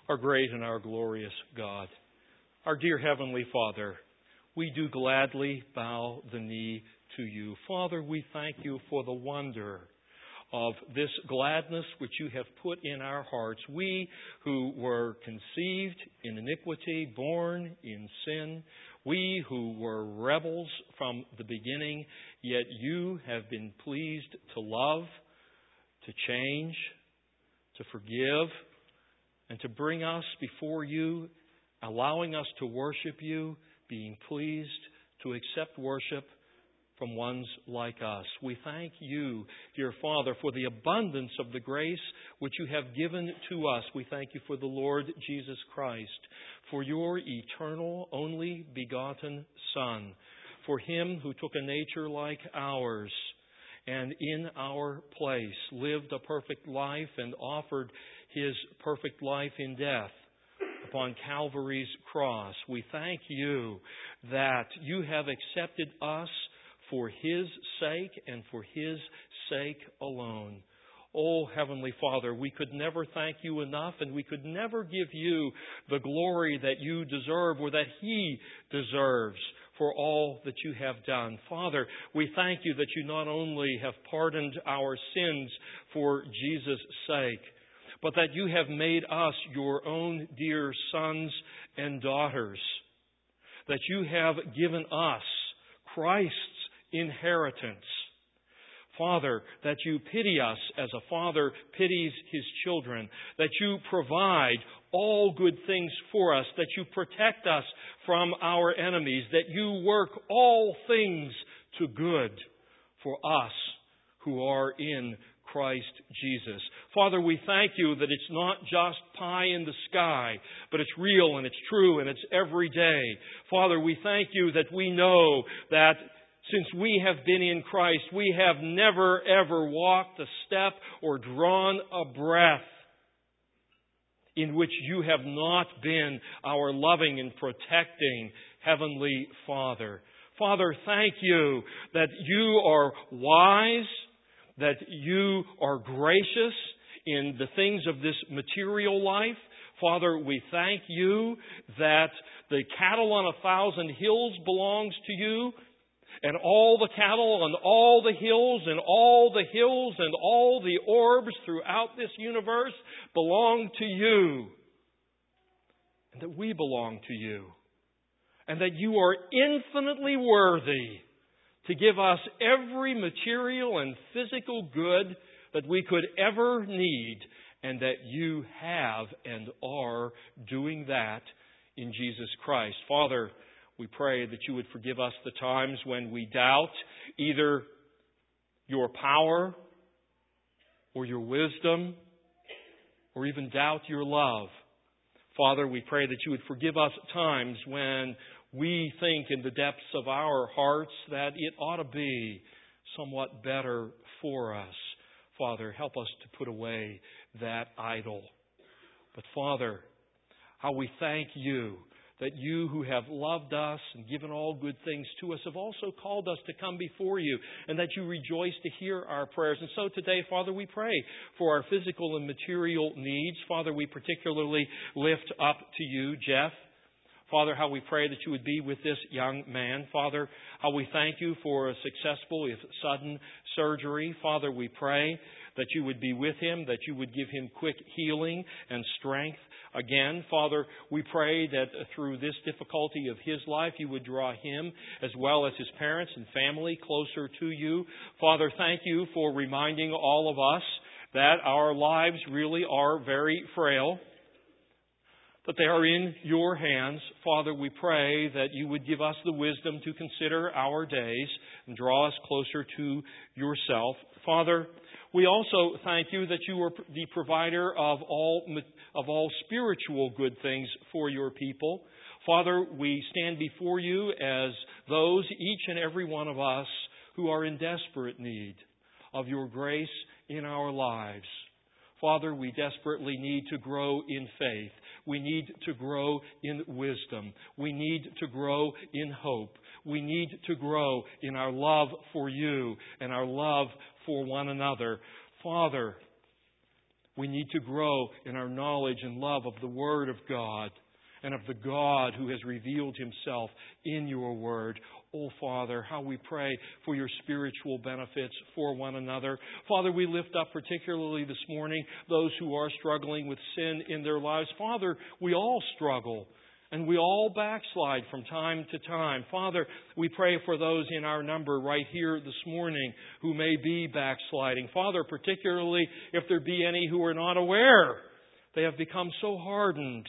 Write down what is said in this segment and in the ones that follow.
Our great and our glorious God, our dear Heavenly Father, we do gladly bow the knee to you. Father, we thank you for the wonder of this gladness which you have put in our hearts. We who were conceived in iniquity, born in sin, we who were rebels from the beginning, yet you have been pleased to love, to change, to forgive, and to bring us before you, allowing us to worship you, being pleased to accept worship from ones like us. We thank you, dear Father, for the abundance of the grace which you have given to us. We thank you for the Lord Jesus Christ, for your eternal, only begotten Son, for him who took a nature like ours and in our place lived a perfect life and offered his perfect life in death upon Calvary's cross. We thank you that you have accepted us for his sake and for his sake alone. Oh, Heavenly Father, we could never thank you enough, and we could never give you the glory that you deserve or that he deserves for all that you have done. Father, we thank you that you not only have pardoned our sins for Jesus' sake, but that you have made us your own dear sons and daughters, that you have given us Christ's inheritance. Father, that you pity us as a father pities his children, that you provide all good things for us, that you protect us from our enemies, that you work all things to good for us who are in Christ Jesus. Father, we thank you that it's not just pie in the sky, but it's real and it's true and it's every day. Father, we thank you that we know that since we have been in Christ, we have never ever walked a step or drawn a breath in which you have not been our loving and protecting Heavenly Father. Father, thank you that you are wise, that you are gracious in the things of this material life. Father, we thank you that the cattle on 1,000 hills belongs to you, and all the cattle on all the hills and all the hills and all the orbs throughout this universe belong to you. And that we belong to you. And that you are infinitely worthy to give us every material and physical good that we could ever need. And that you have and are doing that in Jesus Christ. Father, we pray that you would forgive us the times when we doubt either your power or your wisdom or even doubt your love. Father, we pray that you would forgive us times when we think in the depths of our hearts that it ought to be somewhat better for us. Father, help us to put away that idol. But Father, how we thank you that you who have loved us and given all good things to us have also called us to come before you, and that you rejoice to hear our prayers. And so today, Father, we pray for our physical and material needs. Father, we particularly lift up to you Jeff. Father, how we pray that you would be with this young man. Father, how we thank you for a successful, if sudden, surgery. Father, we pray that you would be with him, that you would give him quick healing and strength. Again, Father, we pray that through this difficulty of his life, you would draw him as well as his parents and family closer to you. Father, thank you for reminding all of us that our lives really are very frail, that they are in your hands. Father, we pray that you would give us the wisdom to consider our days and draw us closer to yourself. Father, we also thank you that you are the provider of all spiritual good things for your people. Father, we stand before you as those, each and every one of us, who are in desperate need of your grace in our lives. Father, we desperately need to grow in faith. We need to grow in wisdom. We need to grow in hope. We need to grow in our love for you and our love for one another. Father, We need to grow in our knowledge and love of the Word of God and of the God who has revealed Himself in your Word. Oh, Father, how we pray for your spiritual benefits for one another. Father, we lift up particularly this morning those who are struggling with sin in their lives. Father, we all struggle. And we all backslide from time to time. Father, we pray for those in our number right here this morning who may be backsliding. Father, particularly if there be any who are not aware. They have become so hardened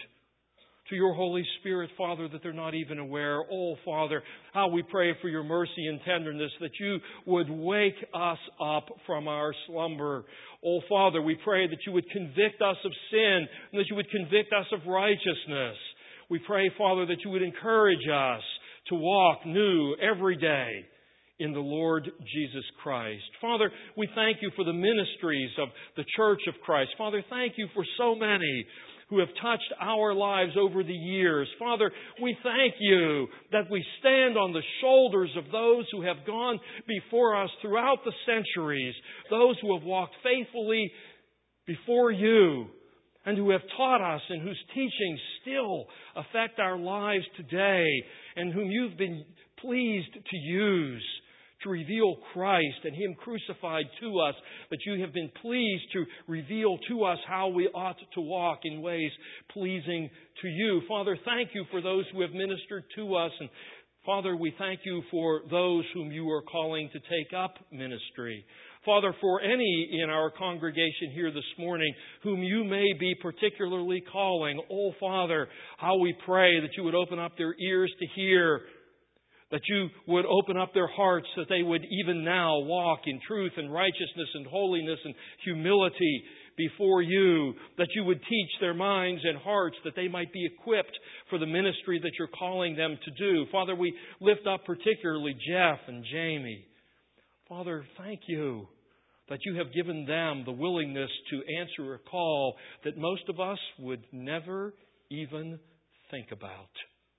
to your Holy Spirit, Father, that they're not even aware. Oh, Father, how we pray for your mercy and tenderness, that you would wake us up from our slumber. Oh, Father, we pray that you would convict us of sin and that you would convict us of righteousness. We pray, Father, that you would encourage us to walk new every day in the Lord Jesus Christ. Father, we thank you for the ministries of the Church of Christ. Father, thank you for so many who have touched our lives over the years. Father, we thank you that we stand on the shoulders of those who have gone before us throughout the centuries, those who have walked faithfully before you, and who have taught us and whose teachings still affect our lives today, and whom you've been pleased to use to reveal Christ and Him crucified to us, that you have been pleased to reveal to us how we ought to walk in ways pleasing to you. Father, thank you for those who have ministered to us, and Father, we thank you for those whom you are calling to take up ministry. Father, for any in our congregation here this morning whom you may be particularly calling, oh Father, how we pray that you would open up their ears to hear, that you would open up their hearts, that they would even now walk in truth and righteousness and holiness and humility before you, that you would teach their minds and hearts that they might be equipped for the ministry that you're calling them to do. Father, we lift up particularly Jeff and Jamie. Father, thank you that you have given them the willingness to answer a call that most of us would never even think about.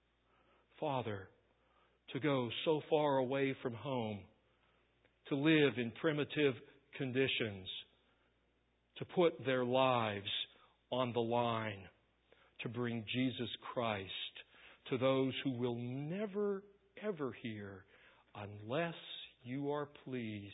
Father, to go so far away from home, to live in primitive conditions, to put their lives on the line, to bring Jesus Christ to those who will never, ever hear unless you are pleased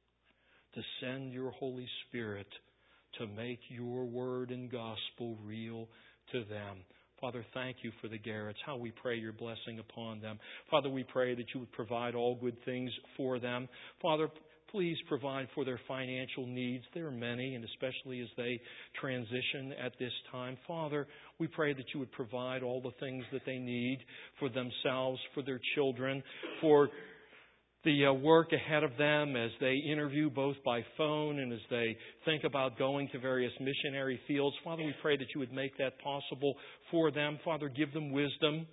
to send your Holy Spirit to make your word and gospel real to them. Father, thank you for the Garretts. How we pray your blessing upon them. Father, we pray that you would provide all good things for them. Father, please provide for their financial needs. There are many, and especially as they transition at this time. Father, we pray that you would provide all the things that they need for themselves, for their children, for the work ahead of them as they interview both by phone and as they think about going to various missionary fields. Father, we pray that you would make that possible for them. Father, give them wisdom.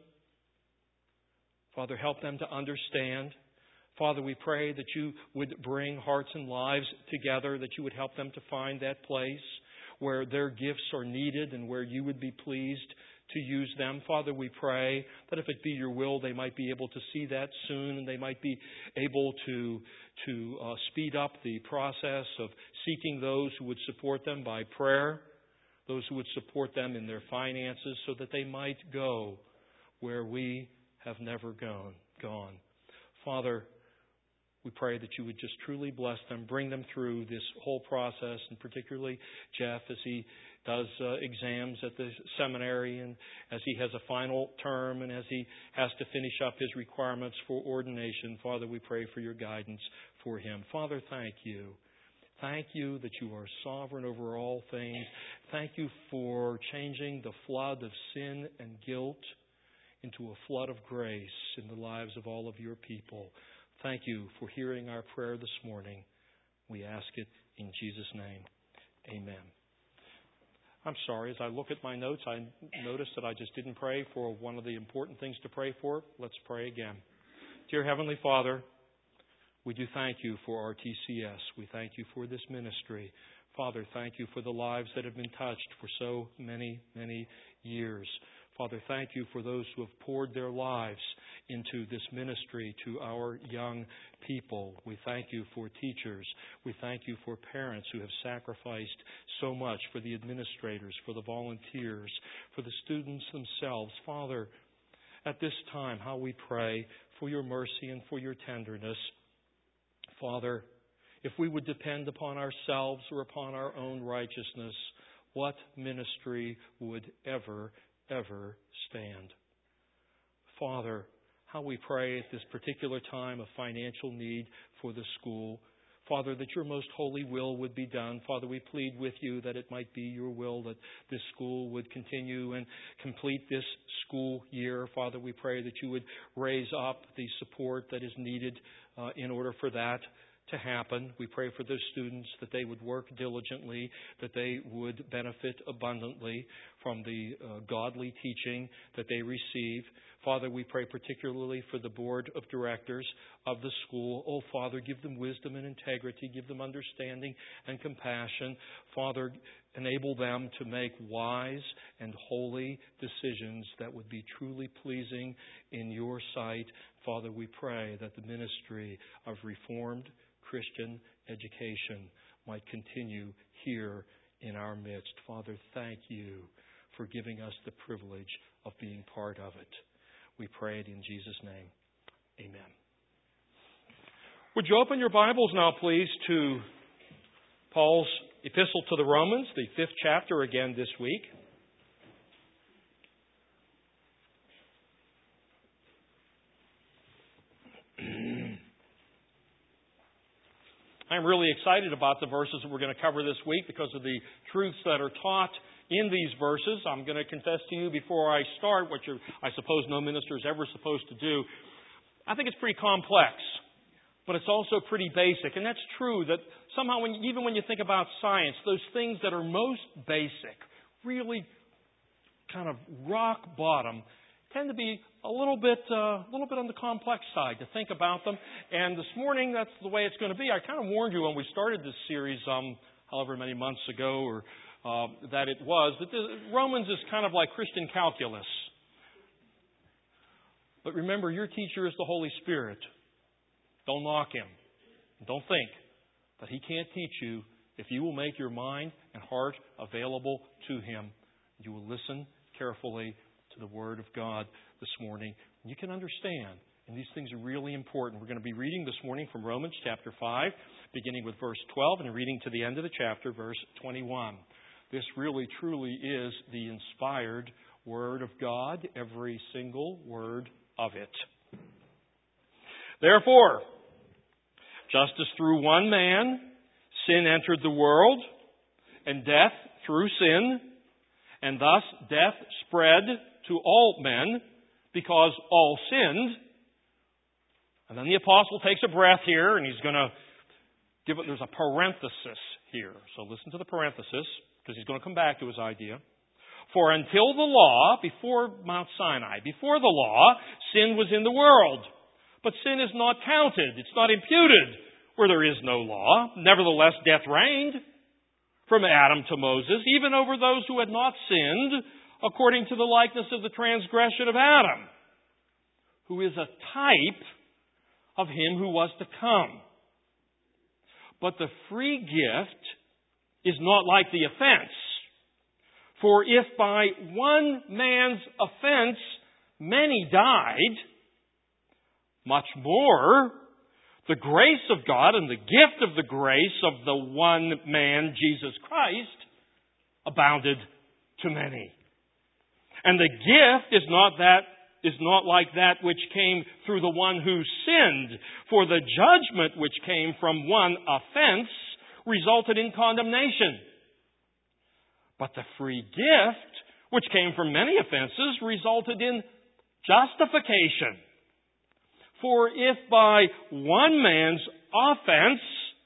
Father, help them to understand. Father, we pray that you would bring hearts and lives together, that you would help them to find that place where their gifts are needed and where you would be pleased to use them. Father, we pray that if it be your will, they might be able to see that soon, and they might be able to speed up the process of seeking those who would support them by prayer, those who would support them in their finances, so that they might go where we have never gone. Father, we pray that you would just truly bless them, bring them through this whole process, and particularly Jeff as he does exams at the seminary and as he has a final term and as he has to finish up his requirements for ordination. Father, we pray for your guidance for him. Father, thank you. Thank you that you are sovereign over all things. Thank you for changing the flood of sin and guilt into a flood of grace in the lives of all of your people. Thank you for hearing our prayer this morning. We ask it in Jesus' name. Amen. I'm sorry, as I look at my notes, I noticed that I just didn't pray for one of the important things to pray for. Let's pray again. Dear Heavenly Father, we do thank you for RTCS. We thank you for this ministry. Father, thank you for the lives that have been touched for so many, many years. Father, thank you for those who have poured their lives into this ministry to our young people. We thank you for teachers. We thank you for parents who have sacrificed so much, for the administrators, for the volunteers, for the students themselves. Father, at this time, how we pray for your mercy and for your tenderness. Father, if we would depend upon ourselves or upon our own righteousness, what ministry would ever stand? Father, how we pray at this particular time of financial need for the school. Father, that your most holy will would be done. Father, we plead with you that it might be your will that this school would continue and complete this school year. Father, we pray that you would raise up the support that is needed in order for that to happen. We pray for those students that they would work diligently, that they would benefit abundantly from the godly teaching that they receive. Father, we pray particularly for the board of directors of the school. Oh, Father, give them wisdom and integrity. Give them understanding and compassion. Father, enable them to make wise and holy decisions that would be truly pleasing in your sight. Father, we pray that the ministry of Reformed Christian education might continue here in our midst. Father, thank you for giving us the privilege of being part of it. We pray it in Jesus' name. Amen. Would you open your Bibles now, please, to Paul's epistle to the Romans, the 5th chapter again this week. I'm really excited about the verses that we're going to cover this week because of the truths that are taught in these verses. I'm going to confess to you before I start, what I suppose no minister is ever supposed to do. I think it's pretty complex, but it's also pretty basic. And that's true that somehow, even when you think about science, those things that are most basic, really kind of rock bottom, tend to be a little bit on the complex side to think about them. And this morning, that's the way it's going to be. I kind of warned you when we started this series, however many months ago, or that it was, that Romans is kind of like Christian calculus. But remember, your teacher is the Holy Spirit. Don't knock him. Don't think that he can't teach you if you will make your mind and heart available to him. You will listen carefully to the Word of God this morning. You can understand, and these things are really important. We're going to be reading this morning from Romans chapter 5, beginning with verse 12 and reading to the end of the chapter, verse 21. This really, truly is the inspired Word of God, every single word of it. Therefore, just as through one man sin entered the world, and death through sin, and thus death spread to all men because all sinned. And then the apostle takes a breath here, and he's going to give it, there's a parenthesis here. So listen to the parenthesis, because he's going to come back to his idea. For until the law, before Mount Sinai, before the law, sin was in the world. But sin is not counted. It's not imputed where there is no law. Nevertheless, death reigned from Adam to Moses, even over those who had not sinned, according to the likeness of the transgression of Adam, who is a type of him who was to come. But the free gift is not like the offense. For if by one man's offense many died, much more the grace of God and the gift of the grace of the one man, Jesus Christ, abounded to many. And the gift is not like that which came through the one who sinned. For the judgment which came from one offense resulted in condemnation. But the free gift which came from many offenses resulted in justification. For if by one man's offense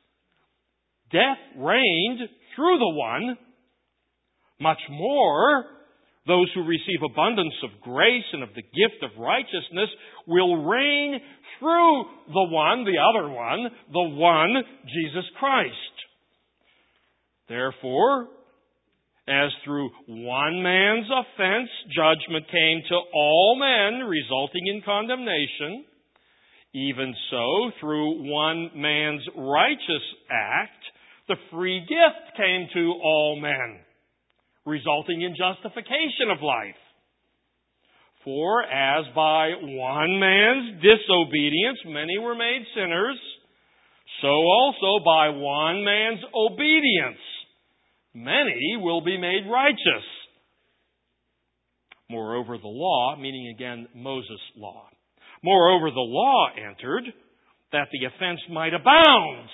death reigned through the one, much more those who receive abundance of grace and of the gift of righteousness will reign through the other one, the one, Jesus Christ. Therefore, As through one man's offense, judgment came to all men, resulting in condemnation, even so, through one man's righteous act, the free gift came to all men, resulting in justification of life. For as by one man's disobedience many were made sinners, so also by one man's obedience many will be made righteous. Moreover, the law, meaning again Moses' law. Moreover, the law entered that the offense might abound.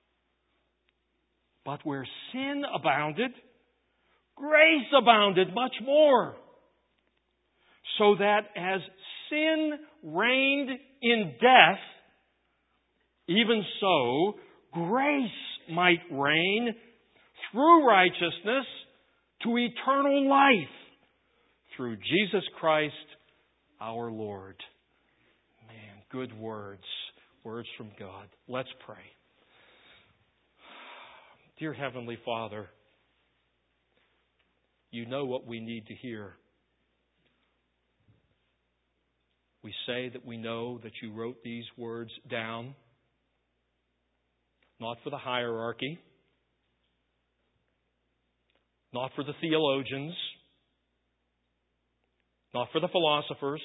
But where sin abounded, grace abounded much more. So that as sin reigned in death, even so grace might reign through righteousness to eternal life through Jesus Christ our Lord. Man, good words. Words from God. Let's pray. Dear Heavenly Father, you know what we need to hear. We say that we know that you wrote these words down, not for the hierarchy, not for the theologians, not for the philosophers,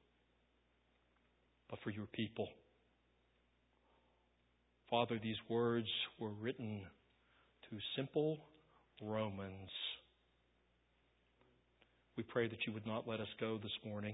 but for your people. Father, these words were written to simple Romans. We pray that you would not let us go this morning.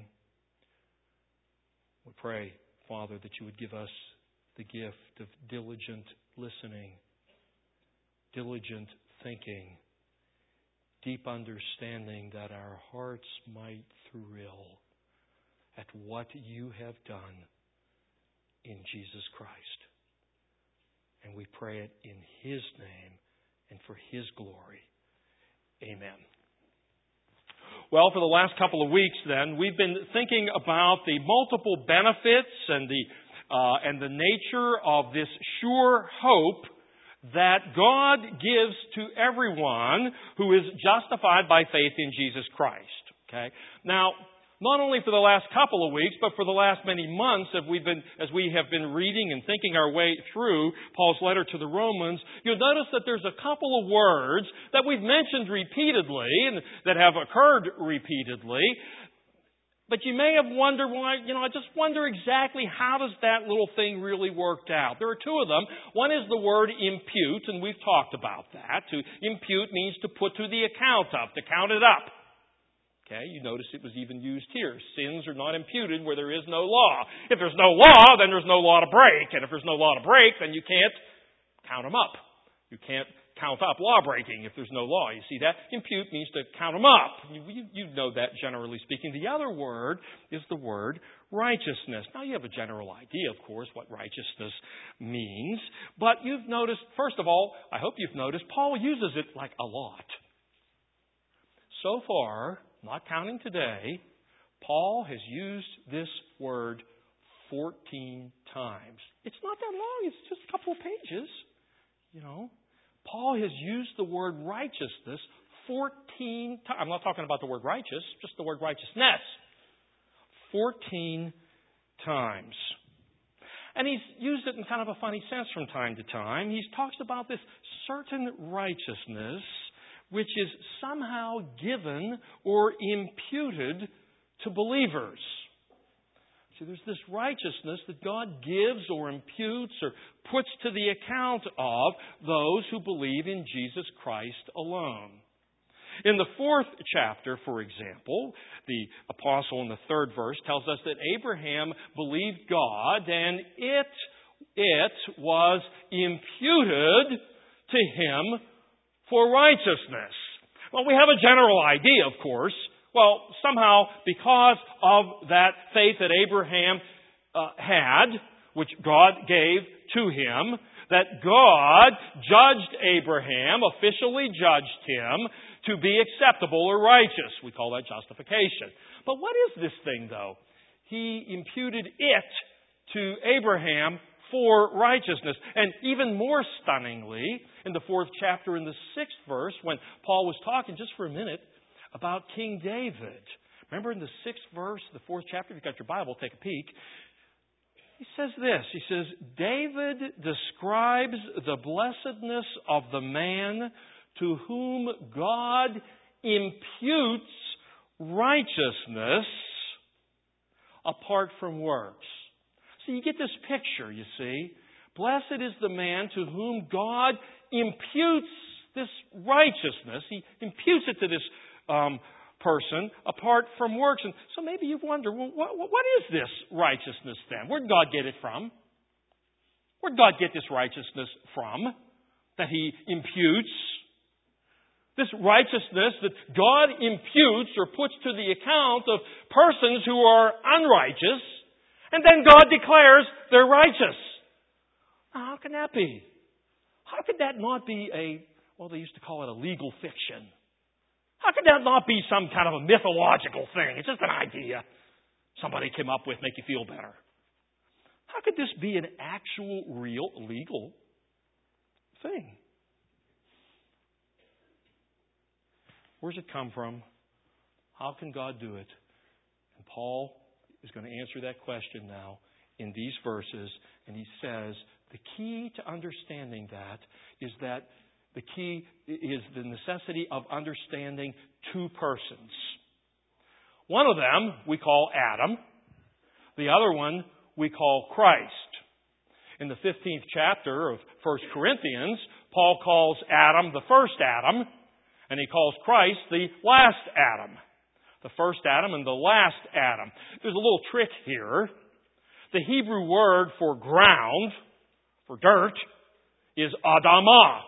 We pray, Father, that you would give us the gift of diligent listening, diligent thinking, deep understanding, that our hearts might thrill at what you have done in Jesus Christ. And we pray it in His name and for His glory. Amen. Well, for the last couple of weeks then, we've been thinking about the multiple benefits and the nature of this sure hope that God gives to everyone who is justified by faith in Jesus Christ. Okay? Now, not only for the last couple of weeks, but for the last many months, as we have been reading and thinking our way through Paul's letter to the Romans, you'll notice that there's a couple of words that we've mentioned repeatedly and that have occurred repeatedly. But you may have wondered why, I just wonder exactly how does that little thing really work out. There are two of them. One is the word impute, and we've talked about that. To impute means to put to the account of, to count it up. Okay, you notice it was even used here. Sins are not imputed where there is no law. If there's no law, then there's no law to break. And if there's no law to break, then you can't count them up. You can't count up law breaking if there's no law. You see that? Impute means to count them up. You know that generally speaking. The other word is the word righteousness. Now you have a general idea, of course, what righteousness means. But you've noticed, first of all, I hope you've noticed, Paul uses it like a lot. So far, not counting today, Paul has used this word 14 times. It's not that long. It's just a couple of pages. Paul has used the word righteousness 14 times. I'm not talking about the word righteous, just the word righteousness. 14 times. And he's used it in kind of a funny sense from time to time. He talks about this certain righteousness which is somehow given or imputed to believers. See, there's this righteousness that God gives or imputes or puts to the account of those who believe in Jesus Christ alone. In the 4th chapter, for example, the apostle in the 3rd verse tells us that Abraham believed God and it was imputed to him for righteousness. Well, we have a general idea, of course. Well, somehow, because of that faith that Abraham had, which God gave to him, that God judged Abraham, officially judged him, to be acceptable or righteous. We call that justification. But what is this thing, though? He imputed it to Abraham for righteousness. And even more stunningly, in the 4th chapter, in the 6th verse, when Paul was talking just for a minute about King David. Remember in the 6th verse, the 4th chapter, if you've got your Bible, take a peek. He says this. He says, David describes the blessedness of the man to whom God imputes righteousness apart from works. So you get this picture, you see. Blessed is the man to whom God imputes this righteousness. He imputes it to this person apart from works. And so maybe you wonder, well, what is this righteousness then? Where did God get it from? Where did God get this righteousness from that He imputes? This righteousness that God imputes or puts to the account of persons who are unrighteous, and then God declares they're righteous. Now, how can that be? How could that not be they used to call it a legal fiction? How could that not be some kind of a mythological thing? It's just an idea somebody came up with, make you feel better. How could this be an actual, real, legal thing? Where's it come from? How can God do it? And Paul is going to answer that question now in these verses. And he says the key to understanding that is that the key is the necessity of understanding two persons. One of them we call Adam. The other one we call Christ. In the 15th chapter of 1 Corinthians, Paul calls Adam the first Adam, and he calls Christ the last Adam. The first Adam and the last Adam. There's a little trick here. The Hebrew word for ground, for dirt, is Adamah.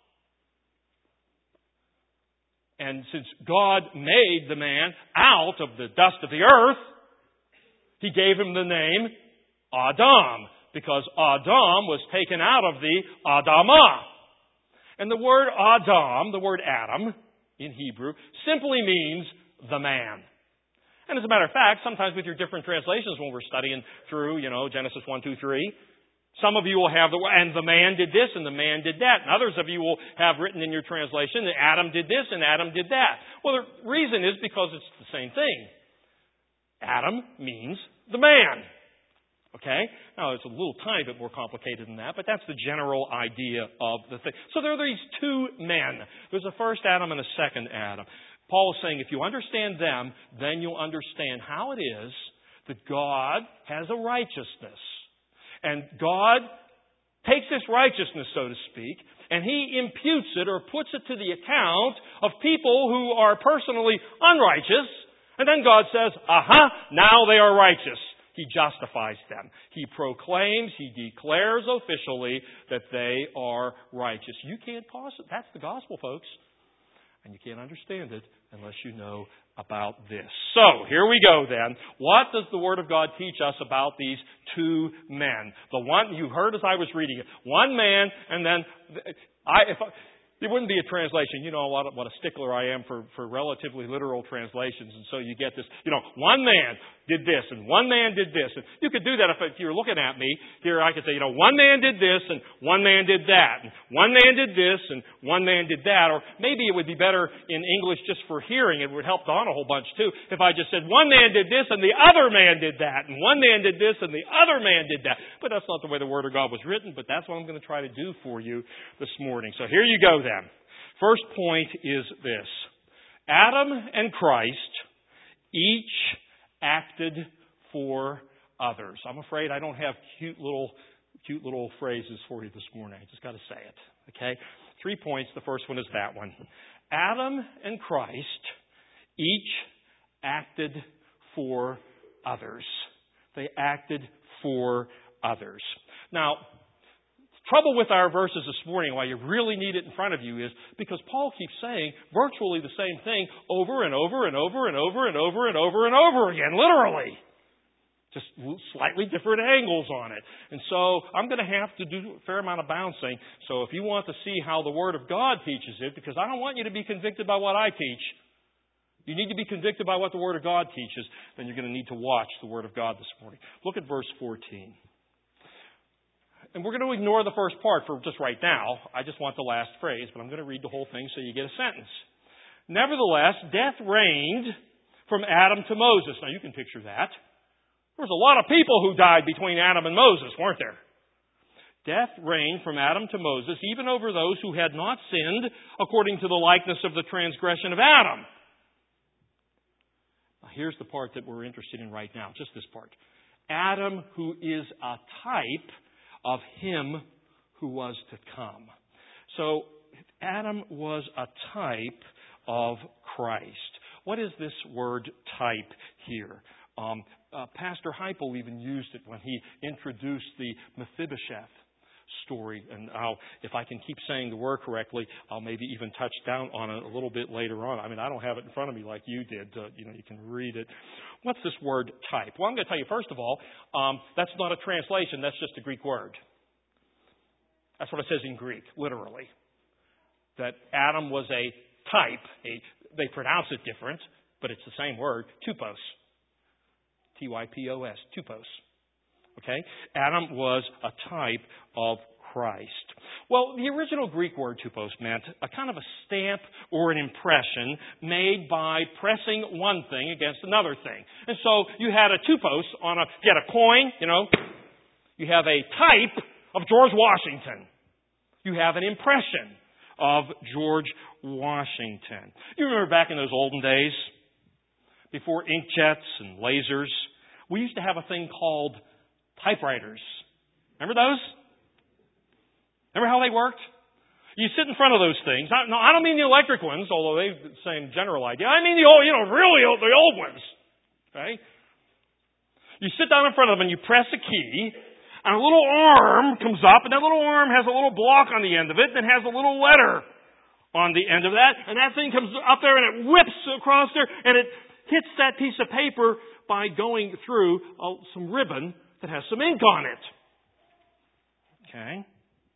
And since God made the man out of the dust of the earth, He gave him the name Adam, because Adam was taken out of the Adamah. And the word Adam, the word Adam in Hebrew, simply means the man. And as a matter of fact, sometimes with your different translations when we're studying through, Genesis 1, 2, 3, some of you will have and the man did this and the man did that. And others of you will have written in your translation that Adam did this and Adam did that. Well, the reason is because it's the same thing. Adam means the man. Okay? Now, it's a little tiny bit more complicated than that, but that's the general idea of the thing. So there are these two men. There's a first Adam and a second Adam. Paul is saying if you understand them, then you'll understand how it is that God has a righteousness. And God takes this righteousness, so to speak, and He imputes it or puts it to the account of people who are personally unrighteous. And then God says, now they are righteous. He justifies them. He proclaims, He declares officially that they are righteous. You can't cause it. That's the gospel, folks. And you can't understand it unless you know about this. So, here we go then. What does the Word of God teach us about these two men? The one you heard as I was reading it. One man, and then it wouldn't be a translation. You know what a stickler I am for relatively literal translations. And so you get this, one man did this and one man did this. And you could do that if you were looking at me. Here I could say, one man did this and one man did that. And one man did this and one man did that. Or maybe it would be better in English just for hearing. It would help Don a whole bunch too. If I just said one man did this and the other man did that. And one man did this and the other man did that. But that's not the way the Word of God was written. But that's what I'm going to try to do for you this morning. So here you go then. First point is this. Adam and Christ each acted for others. I'm afraid I don't have cute little phrases for you this morning. I just got to say it. Okay? 3 points. The first one is that one. Adam and Christ each acted for others. They acted for others. Now, trouble with our verses this morning, why you really need it in front of you, is because Paul keeps saying virtually the same thing over and over and over and over and over and over and over again, literally. Just slightly different angles on it. And so I'm going to have to do a fair amount of bouncing. So if you want to see how the Word of God teaches it, because I don't want you to be convicted by what I teach. You need to be convicted by what the Word of God teaches, then you're going to need to watch the Word of God this morning. Look at verse 14. And we're going to ignore the first part for just right now. I just want the last phrase, but I'm going to read the whole thing so you get a sentence. Nevertheless, death reigned from Adam to Moses. Now you can picture that. There was a lot of people who died between Adam and Moses, weren't there? Death reigned from Adam to Moses, even over those who had not sinned according to the likeness of the transgression of Adam. Now, here's the part that we're interested in right now, just this part. Adam, who is a type of him who was to come. So, Adam was a type of Christ. What is this word type here? Pastor Heipel even used it when he introduced the Mephibosheth story. And if I can keep saying the word correctly, I'll maybe even touch down on it a little bit later on. I mean, I don't have it in front of me like you did. You can read it. What's this word type? Well, I'm going to tell you, first of all, that's not a translation. That's just a Greek word. That's what it says in Greek, literally. That Adam was a type. They pronounce it different, but it's the same word, typos. T-Y-P-O-S, typos. Okay? Adam was a type of Christ. Well, the original Greek word typos meant a kind of a stamp or an impression made by pressing one thing against another thing. And so you had a typos you had a coin, you have a type of George Washington. You have an impression of George Washington. You remember back in those olden days, before inkjets and lasers, we used to have a thing called typewriters. Remember those? Remember how they worked? You sit in front of those things. No, I don't mean the electric ones, although they've the same general idea. I mean the old, really old, the old ones. Okay? You sit down in front of them and you press a key, and a little arm comes up, and that little arm has a little block on the end of it that has a little letter on the end of that, and that thing comes up there and it whips across there, and it hits that piece of paper by going through some ribbon that has some ink on it. Okay?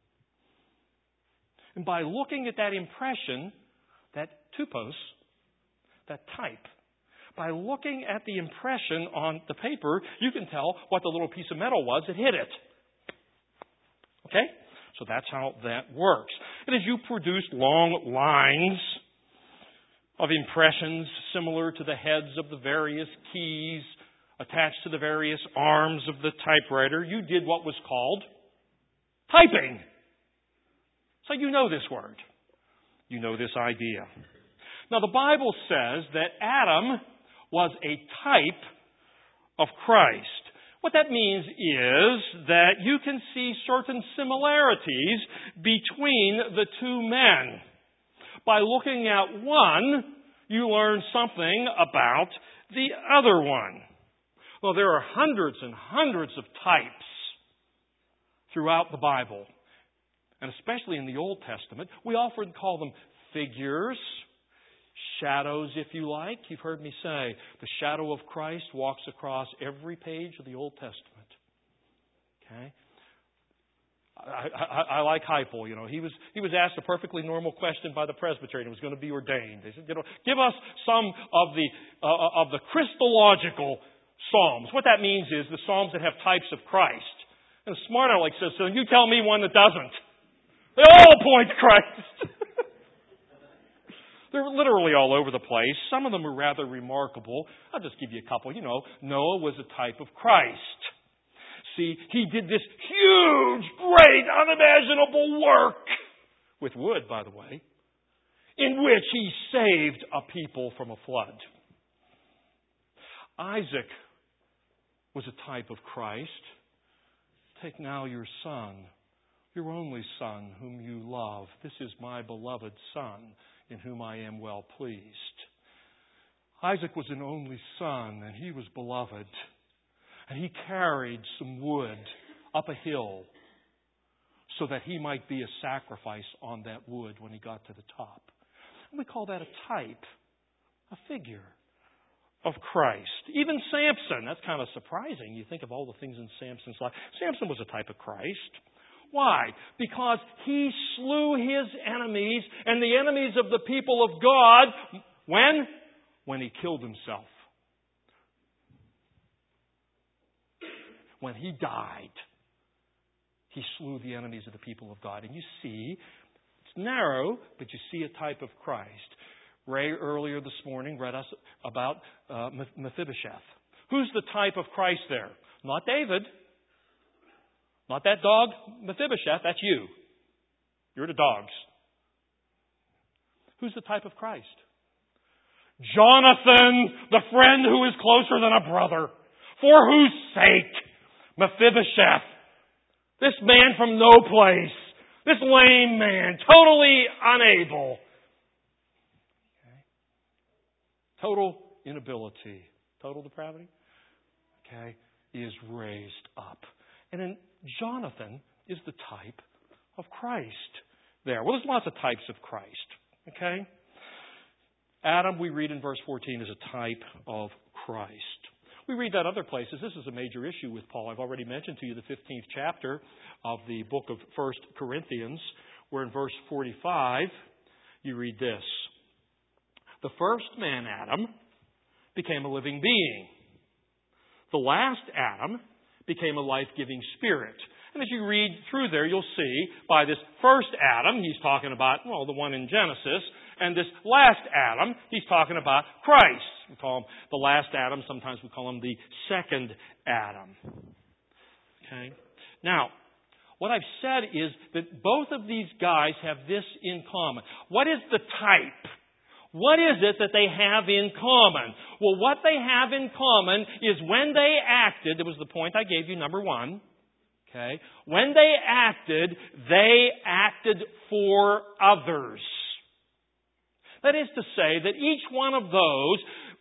And by looking at that impression, that typos, that type, by looking at the impression on the paper, you can tell what the little piece of metal was that hit it. Okay? So that's how that works. And as you produce long lines of impressions similar to the heads of the various keys attached to the various arms of the typewriter, you did what was called typing. So you know this word. You know this idea. Now the Bible says that Adam was a type of Christ. What that means is that you can see certain similarities between the two men. By looking at one, you learn something about the other one. Well, there are hundreds and hundreds of types throughout the Bible, and especially in the Old Testament. We often call them figures, shadows, if you like. You've heard me say the shadow of Christ walks across every page of the Old Testament. Okay? I like Heipel. He was asked a perfectly normal question by the Presbyterian. He was going to be ordained. They said, give us some of the Christological Psalms. What that means is the Psalms that have types of Christ. And the smart aleck says, so you tell me one that doesn't. They all point to Christ. They're literally all over the place. Some of them are rather remarkable. I'll just give you a couple. Noah was a type of Christ. See, he did this huge, great, unimaginable work, with wood, by the way, in which he saved a people from a flood. Isaac was a type of Christ. Take now your son, your only son, whom you love. This is my beloved son, in whom I am well pleased. Isaac was an only son, and he was beloved. And he carried some wood up a hill so that he might be a sacrifice on that wood when he got to the top. And we call that a type, a figure of Christ. Even Samson, that's kind of surprising. You think of all the things in Samson's life. Samson was a type of Christ. Why? Because he slew his enemies and the enemies of the people of God. When? When he killed himself. When he died. He slew the enemies of the people of God. And you see, it's narrow, but you see a type of Christ. Ray earlier this morning read us about Mephibosheth. Who's the type of Christ there? Not David. Not that dog, Mephibosheth. That's you. You're the dogs. Who's the type of Christ? Jonathan, the friend who is closer than a brother. For whose sake? Mephibosheth. This man from no place. This lame man. Totally unable. Okay. Total inability. Total depravity. Okay. Is raised up. And then Jonathan is the type of Christ there. Well, there's lots of types of Christ. Okay. Adam, we read in verse 14, is a type of Christ. We read that other places. This is a major issue with Paul. I've already mentioned to you the 15th chapter of the book of 1 Corinthians, where in verse 45, you read this. The first man, Adam, became a living being. The last Adam became a life-giving spirit. And as you read through there, you'll see by this first Adam, he's talking about, well, the one in Genesis, and this last Adam, he's talking about Christ. We call him the last Adam. Sometimes we call him the second Adam. Okay? Now, what I've said is that both of these guys have this in common. What is the type? What is it that they have in common? Well, what they have in common is when they acted, that was the point I gave you, number one. Okay? When they acted for others. That is to say that each one of those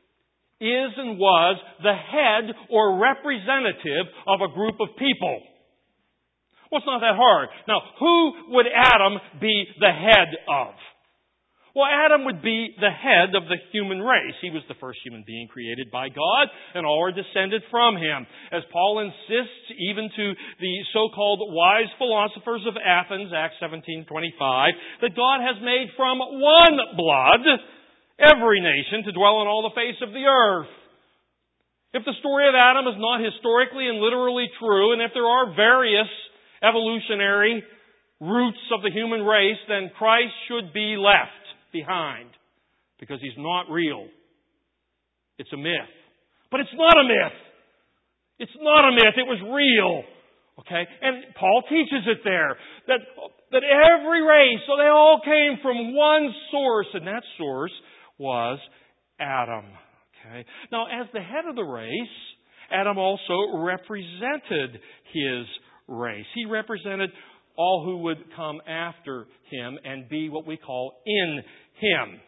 is and was the head or representative of a group of people. Well, it's not that hard. Now, who would Adam be the head of? Well, Adam would be the head of the human race. He was the first human being created by God, and all are descended from him. As Paul insists even to the so-called wise philosophers of Athens, Acts 17:25, that God has made from one blood every nation to dwell on all the face of the earth. If the story of Adam is not historically and literally true, and if there are various evolutionary roots of the human race, then Christ should be left behind, because he's not real. It's a myth. But it's not a myth. It's not a myth. It was real. Okay? And Paul teaches it there. That every race, so they all came from one source, and that source was Adam. Okay? Now, as the head of the race, Adam also represented his race. He represented all who would come after him and be what we call in him.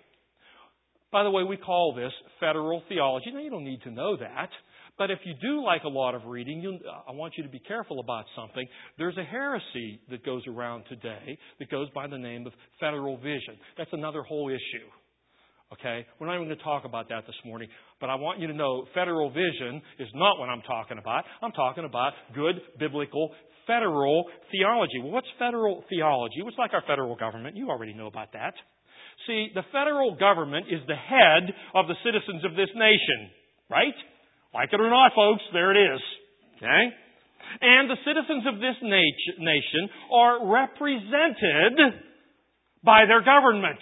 By the way, we call this federal theology. Now, you don't need to know that. But if you do like a lot of reading, I want you to be careful about something. There's a heresy that goes around today that goes by the name of federal vision. That's another whole issue. Okay? We're not even going to talk about that this morning. But I want you to know federal vision is not what I'm talking about. I'm talking about good biblical federal theology. Well, what's federal theology? It's like our federal government. You already know about that. See, the federal government is the head of the citizens of this nation. Right? Like it or not, folks, there it is. Okay? And the citizens of this nation are represented by their government.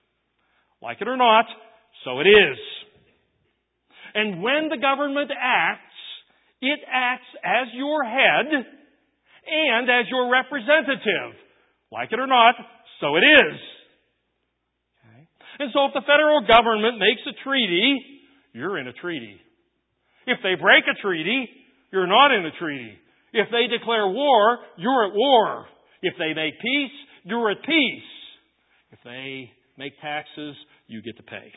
Like it or not, so it is. And when the government acts, it acts as your head and as your representative. Like it or not, so it is. Okay? And so if the federal government makes a treaty, you're in a treaty. If they break a treaty, you're not in a treaty. If they declare war, you're at war. If they make peace, you're at peace. If they make taxes, you get to pay.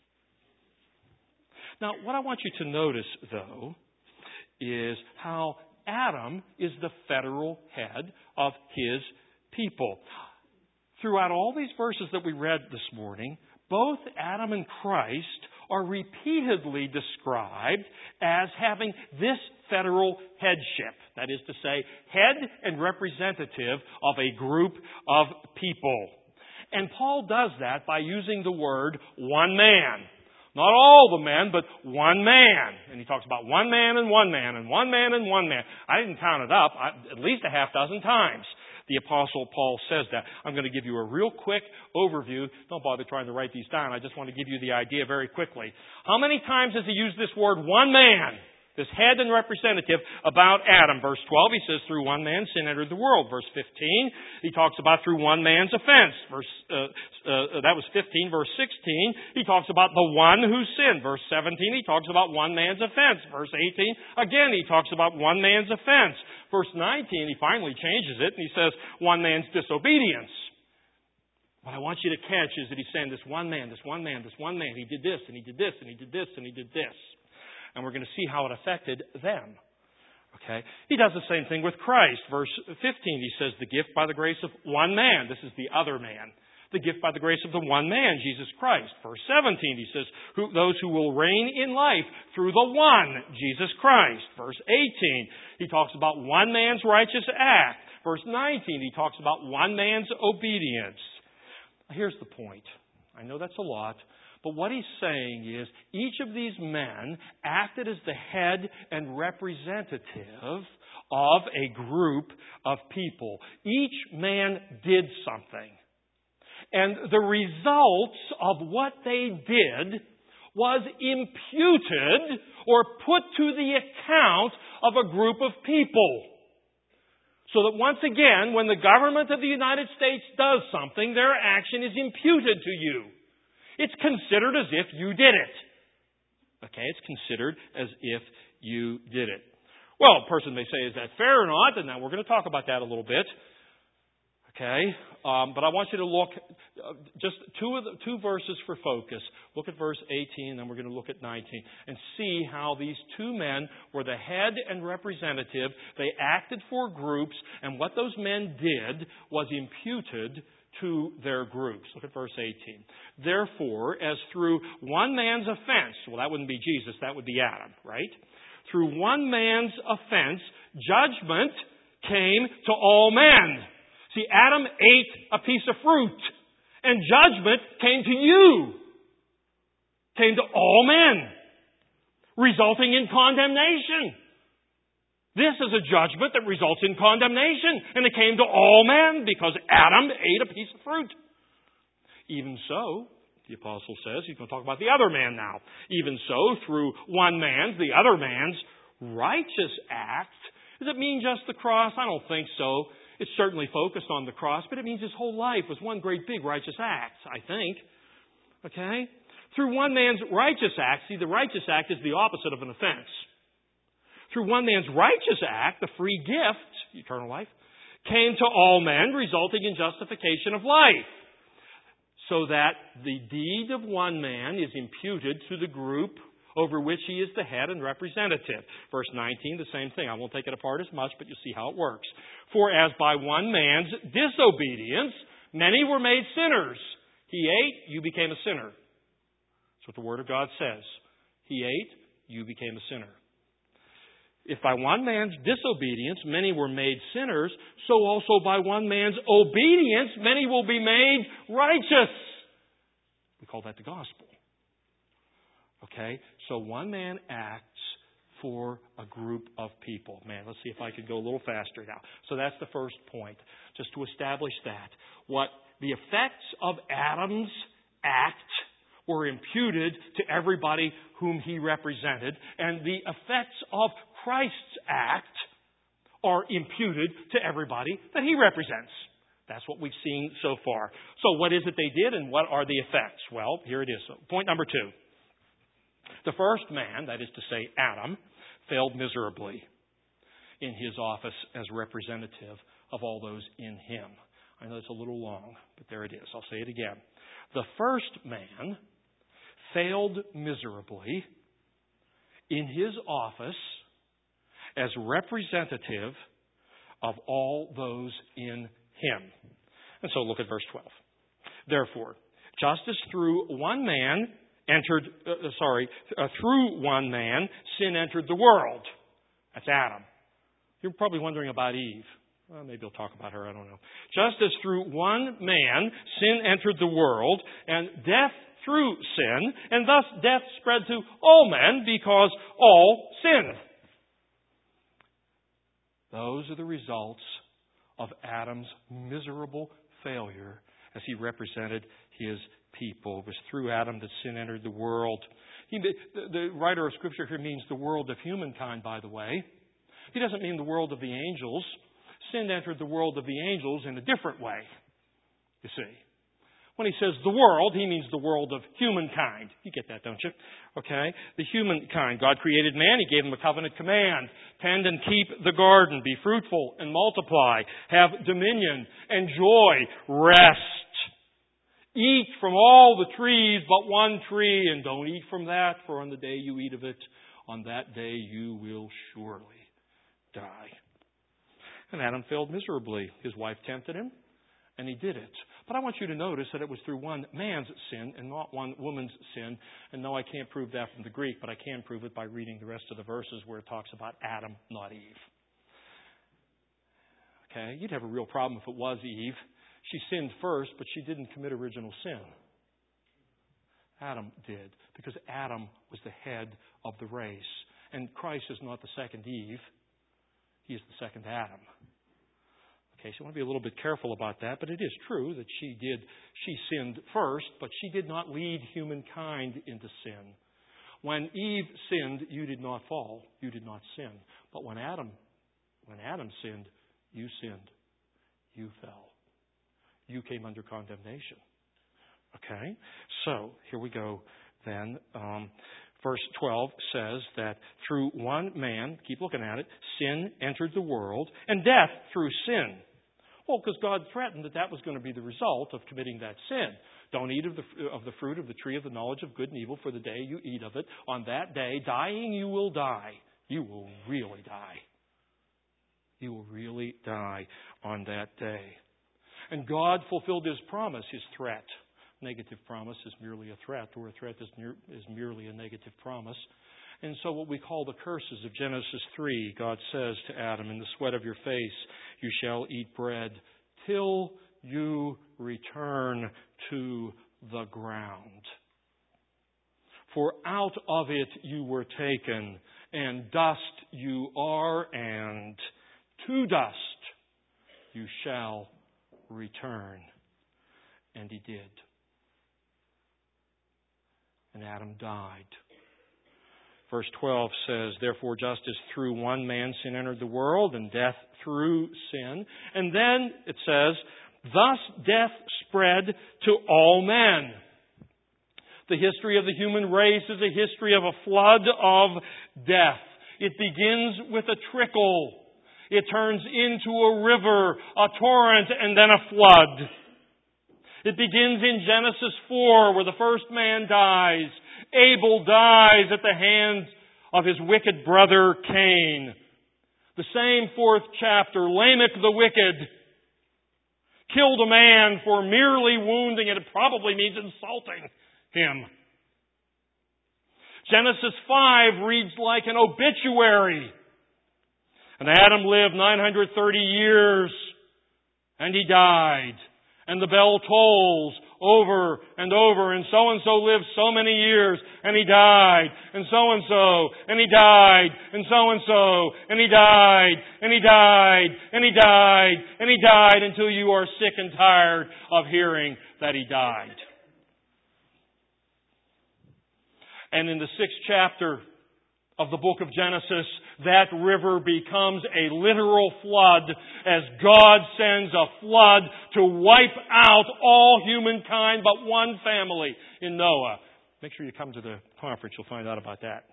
Now, what I want you to notice, though, is how Adam is the federal head of his people. Throughout all these verses that we read this morning, both Adam and Christ are repeatedly described as having this federal headship. That is to say, head and representative of a group of people. And Paul does that by using the word one man. Not all the men, but one man. And he talks about one man and one man and one man and one man. I didn't count it up, at least a half dozen times. The Apostle Paul says that. I'm going to give you a real quick overview. Don't bother trying to write these down. I just want to give you the idea very quickly. How many times does he use this word, one man? This head and representative about Adam. Verse 12, he says, through one man sin entered the world. Verse 15, he talks about through one man's offense. That was 15. Verse 16, he talks about the one who sinned. Verse 17, he talks about one man's offense. Verse 18, again, he talks about one man's offense. Verse 19, he finally changes it and he says, one man's disobedience. What I want you to catch is that he's saying this one man, this one man, this one man. He did this and he did this and he did this and he did this. And we're going to see how it affected them. Okay? He does the same thing with Christ. Verse 15, he says, the gift by the grace of one man. This is the other man. The gift by the grace of the one man, Jesus Christ. Verse 17, he says, those who will reign in life through the one, Jesus Christ. Verse 18, he talks about one man's righteous act. Verse 19, he talks about one man's obedience. Here's the point. I know that's a lot. But what he's saying is each of these men acted as the head and representative of a group of people. Each man did something. And the results of what they did was imputed or put to the account of a group of people. So that once again, when the government of the United States does something, their action is imputed to you. It's considered as if you did it. Okay, it's considered as if you did it. Well, a person may say, is that fair or not? And now we're going to talk about that a little bit. Okay, but I want you to look, just two verses for focus. Look at verse 18, and then we're going to look at 19, and see how these two men were the head and representative. They acted for groups, and what those men did was imputed to their groups. Look at verse 18. Therefore, as through one man's offense, well, that wouldn't be Jesus, that would be Adam, right? Through one man's offense, judgment came to all men. See, Adam ate a piece of fruit, and judgment came to you, came to all men, resulting in condemnation. This is a judgment that results in condemnation, and it came to all men because Adam ate a piece of fruit. Even so, the apostle says, he's going to talk about the other man now. Even so, through one man's, the other man's righteous act, does it mean just the cross? I don't think so. It's certainly focused on the cross, but it means his whole life was one great big righteous act, I think. Okay? Through one man's righteous act, see, the righteous act is the opposite of an offense. Through one man's righteous act, the free gift, eternal life, came to all men, resulting in justification of life. So that the deed of one man is imputed to the group over which he is the head and representative. Verse 19, the same thing. I won't take it apart as much, but you'll see how it works. For as by one man's disobedience, many were made sinners. He ate, you became a sinner. That's what the Word of God says. He ate, you became a sinner. If by one man's disobedience many were made sinners, so also by one man's obedience many will be made righteous. We call that the gospel. Okay? So one man acts for a group of people. Man, let's see if I can go a little faster now. So that's the first point. Just to establish that. What the effects of Adam's act were imputed to everybody whom he represented, and the effects of Christ's act are imputed to everybody that he represents. That's what we've seen so far. So what is it they did, and what are the effects? Well, here it is. So point number 2. The first man, that is to say Adam, failed miserably in his office as representative of all those in him. I know it's a little long, but there it is. I'll say it again. The first man failed miserably in his office as representative of all those in him. And so look at verse 12. Therefore, just as through one man through one man sin entered the world. That's Adam. You're probably wondering about Eve. Well, maybe I'll talk about her, I don't know. Just as through one man sin entered the world, and death through sin, and thus death spread to all men because all sinned. Those are the results of Adam's miserable failure as he represented his people. It was through Adam that sin entered the world. The writer of Scripture here means the world of humankind, by the way. He doesn't mean the world of the angels. Sin entered the world of the angels in a different way, you see. When he says the world, he means the world of humankind. You get that, don't you? Okay? The humankind. God created man. He gave him a covenant command. Tend and keep the garden. Be fruitful and multiply. Have dominion. Enjoy rest. Eat from all the trees but one tree, and don't eat from that, for on the day you eat of it, on that day you will surely die. And Adam failed miserably. His wife tempted him, and he did it. But I want you to notice that it was through one man's sin and not one woman's sin. And no, I can't prove that from the Greek, but I can prove it by reading the rest of the verses where it talks about Adam, not Eve. Okay? You'd have a real problem if it was Eve. She sinned first, but she didn't commit original sin. Adam did, because Adam was the head of the race. And Christ is not the second Eve. He is the second Adam. Okay, so I want to be a little bit careful about that, but it is true that she sinned first, but she did not lead humankind into sin. When Eve sinned, you did not fall, you did not sin. But when Adam sinned, you sinned, you fell. You came under condemnation. Okay, so here we go then. Verse 12 says that through one man, keep looking at it, sin entered the world, and death through sin. Well, because God threatened that was going to be the result of committing that sin. Don't eat of the fruit of the tree of the knowledge of good and evil, for the day you eat of it. On that day, dying you will die. You will really die. You will really die on that day. And God fulfilled His promise, His threat. Negative promise is merely a threat, or a threat is merely a negative promise. And so what we call the curses of Genesis 3, God says to Adam, in the sweat of your face you shall eat bread till you return to the ground. For out of it you were taken, and dust you are, and to dust you shall return. And he did. And Adam died. Verse 12 says, therefore just as through one man sin entered the world, and death through sin. And then it says, thus death spread to all men. The history of the human race is a history of a flood of death. It begins with a trickle. It turns into a river, a torrent, and then a flood. It begins in Genesis 4, where the first man dies. Abel dies at the hands of his wicked brother Cain. The same fourth chapter, Lamech the wicked killed a man for merely wounding, and it probably means insulting him. Genesis 5 reads like an obituary. And Adam lived 930 years, and he died. And the bell tolls over and over, and so lived so many years, and he died, and so, and he died, and so, and he died, and he died, and he died, and he died, until you are sick and tired of hearing that he died. And in the 6th chapter of the book of Genesis, that river becomes a literal flood as God sends a flood to wipe out all humankind but one family in Noah. Make sure you come to the conference. You'll find out about that.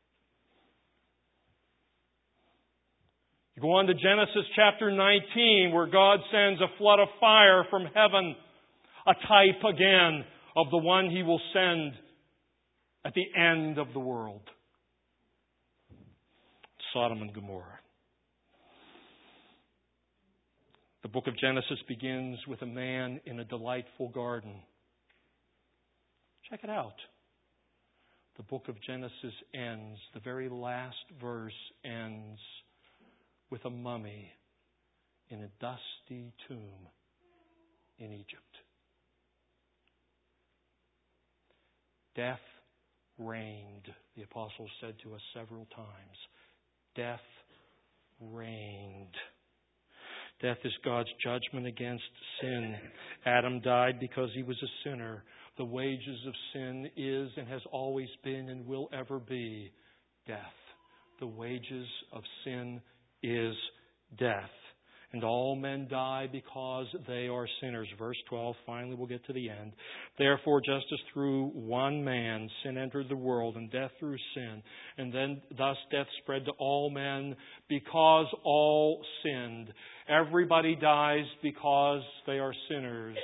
You go on to Genesis chapter 19, where God sends a flood of fire from heaven, a type again of the one He will send at the end of the world. Sodom and Gomorrah. The book of Genesis begins with a man in a delightful garden. Check it out. The book of Genesis ends, the very last verse ends with a mummy in a dusty tomb in Egypt. Death reigned, the apostles said to us several times. Death reigned. Death is God's judgment against sin. Adam died because he was a sinner. The wages of sin is and has always been and will ever be death. The wages of sin is death. And all men die because they are sinners. Verse 12, finally we'll get to the end. Therefore, just as through one man sin entered the world, and death through sin, and then thus death spread to all men because all sinned. Everybody dies because they are sinners.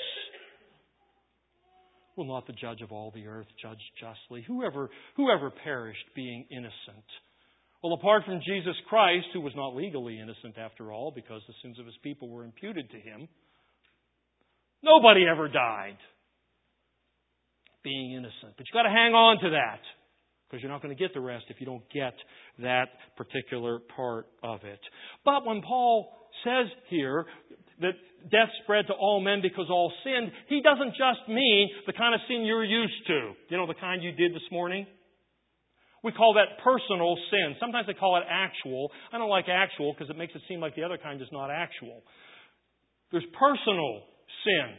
Will not the judge of all the earth judge justly? Whoever perished being innocent? Well, apart from Jesus Christ, who was not legally innocent after all, because the sins of His people were imputed to Him, nobody ever died being innocent. But you've got to hang on to that, because you're not going to get the rest if you don't get that particular part of it. But when Paul says here that death spread to all men because all sinned, he doesn't just mean the kind of sin you're used to. You know, the kind you did this morning? We call that personal sin. Sometimes they call it actual. I don't like actual because it makes it seem like the other kind is not actual. There's personal sin.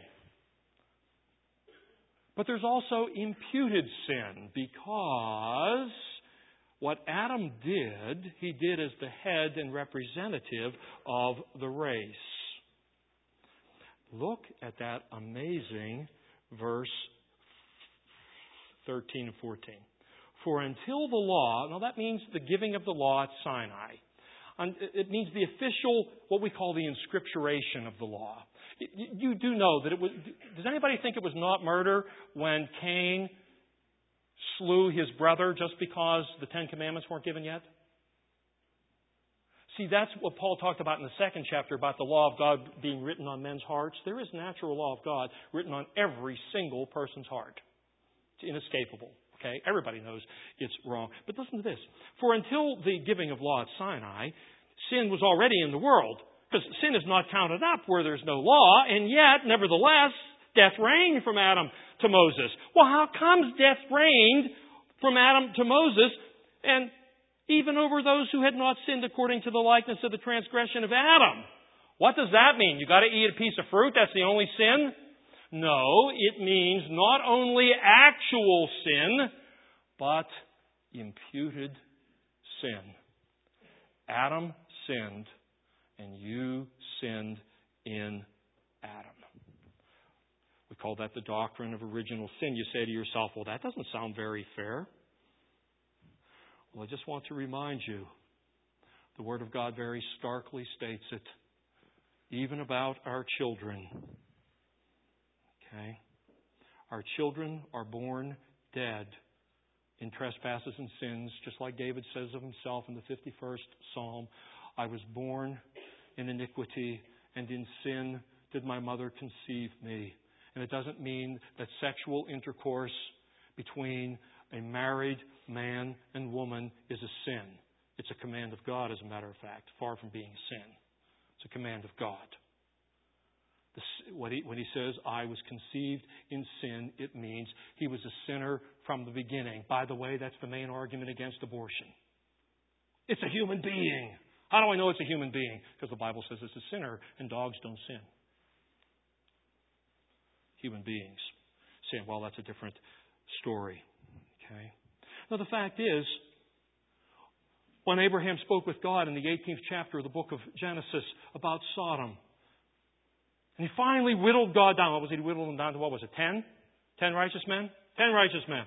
But there's also imputed sin, because what Adam did, he did as the head and representative of the race. Look at that amazing verse 13 and 14. For until the law, now that means the giving of the law at Sinai. It means the official, what we call the inscripturation of the law. You do know that it was, does anybody think it was not murder when Cain slew his brother just because the Ten Commandments weren't given yet? See, that's what Paul talked about in the second chapter about the law of God being written on men's hearts. There is a natural law of God written on every single person's heart. It's inescapable. Okay, everybody knows it's wrong. But listen to this. For until the giving of law at Sinai, sin was already in the world. Because sin is not counted up where there's no law. And yet, nevertheless, death reigned from Adam to Moses. Well, how comes death reigned from Adam to Moses and even over those who had not sinned according to the likeness of the transgression of Adam? What does that mean? You got to eat a piece of fruit? That's the only sin? No, it means not only actual sin, but imputed sin. Adam sinned, and you sinned in Adam. We call that the doctrine of original sin. You say to yourself, well, that doesn't sound very fair. Well, I just want to remind you, the Word of God very starkly states it, even about our children. Okay? Our children are born dead in trespasses and sins, just like David says of himself in the 51st Psalm. I was born in iniquity, and in sin did my mother conceive me. And it doesn't mean that sexual intercourse between a married man and woman is a sin. It's a command of God, as a matter of fact, far from being sin. It's a command of God. When he says, I was conceived in sin, it means he was a sinner from the beginning. By the way, that's the main argument against abortion. It's a human being. How do I know it's a human being? Because the Bible says it's a sinner, and dogs don't sin. Human beings sin. Well, that's a different story. Okay. Now, the fact is, when Abraham spoke with God in the 18th chapter of the book of Genesis about Sodom, and he finally whittled God down. What was he? He whittled him down to, what was it, 10? 10 righteous men? 10 righteous men.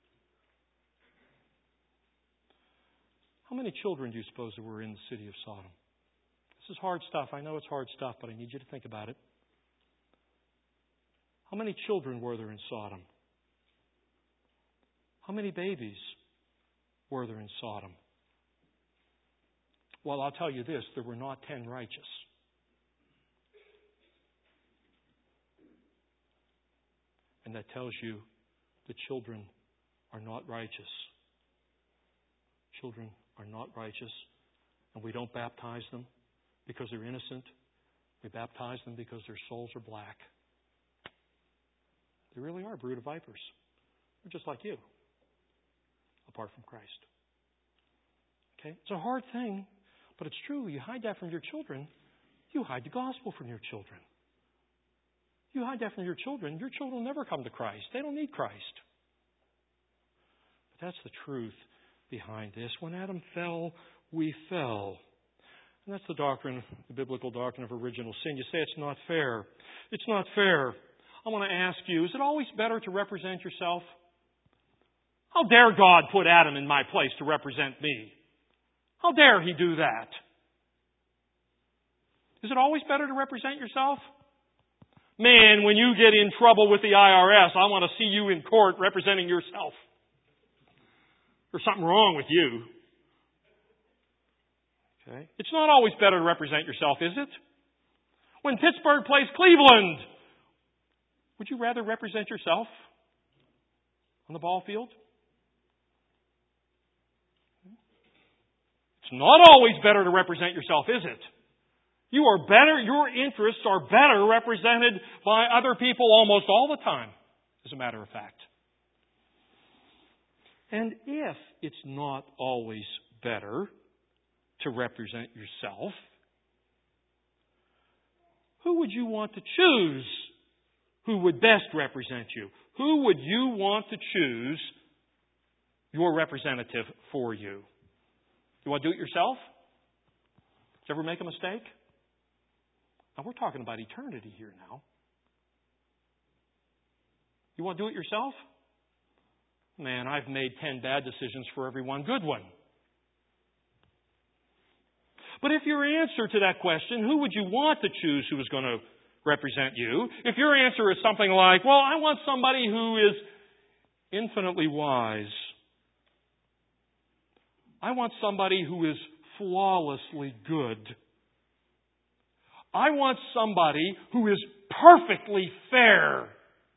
How many children do you suppose there were in the city of Sodom? This is hard stuff. I know it's hard stuff, but I need you to think about it. How many children were there in Sodom? How many babies were there in Sodom? Well, I'll tell you this. There were not 10 righteous. And that tells you the children are not righteous. Children are not righteous. And we don't baptize them because they're innocent. We baptize them because their souls are black. They really are a brood of vipers. They're just like you. apart from Christ. Okay? It's a hard thing, but it's true. You hide that from your children, you hide the gospel from your children. You hide that from your children will never come to Christ. They don't need Christ. But that's the truth behind this. When Adam fell, we fell. And that's the doctrine, the biblical doctrine of original sin. You say it's not fair. It's not fair. I want to ask you, is it always better to represent yourself? How dare God put Adam in my place to represent me? How dare He do that? Is it always better to represent yourself? Man, when you get in trouble with the IRS, I want to see you in court representing yourself. There's something wrong with you. Okay? It's not always better to represent yourself, is it? When Pittsburgh plays Cleveland, would you rather represent yourself on the ball field? It's not always better to represent yourself, is it? You are better, your interests are better represented by other people almost all the time, as a matter of fact. And if it's not always better to represent yourself, who would you want to choose who would best represent you? Who would you want to choose your representative for you? You want to do it yourself? Did you ever make a mistake? Now, we're talking about eternity here now. You want to do it yourself? Man, I've made 10 bad decisions for every one good one. But if your answer to that question, who would you want to choose who is going to represent you? If your answer is something like, well, I want somebody who is infinitely wise. I want somebody who is flawlessly good. I want somebody who is perfectly fair.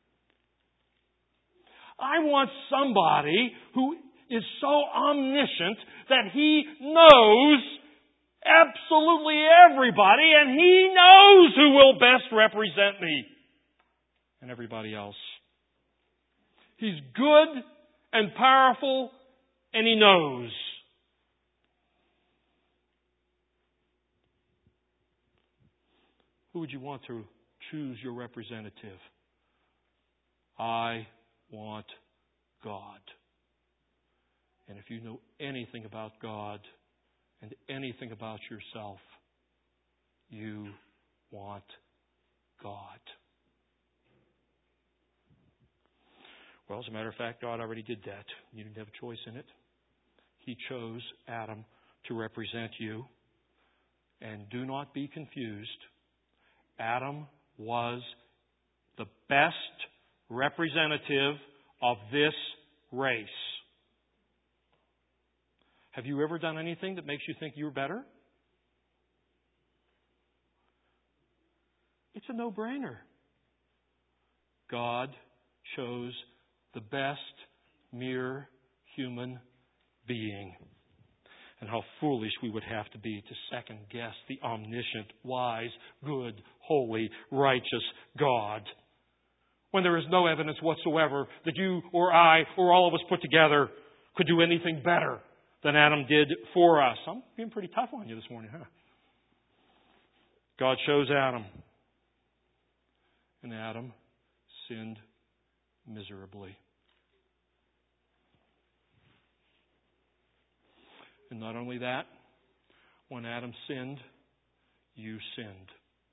I want somebody who is so omniscient that he knows absolutely everybody and he knows who will best represent me and everybody else. He's good and powerful and he knows. Who would you want to choose your representative? I want God. And if you know anything about God and anything about yourself, you want God. Well, as a matter of fact, God already did that. You didn't have a choice in it. He chose Adam to represent you. And do not be confused. Adam was the best representative of this race. Have you ever done anything that makes you think you're better? It's a no-brainer. God chose the best mere human being. And how foolish we would have to be to second-guess the omniscient, wise, good, holy, righteous God, when there is no evidence whatsoever that you or I or all of us put together could do anything better than Adam did for us. I'm being pretty tough on you this morning, huh? God chose Adam. And Adam sinned miserably. And not only that, when Adam sinned, you sinned.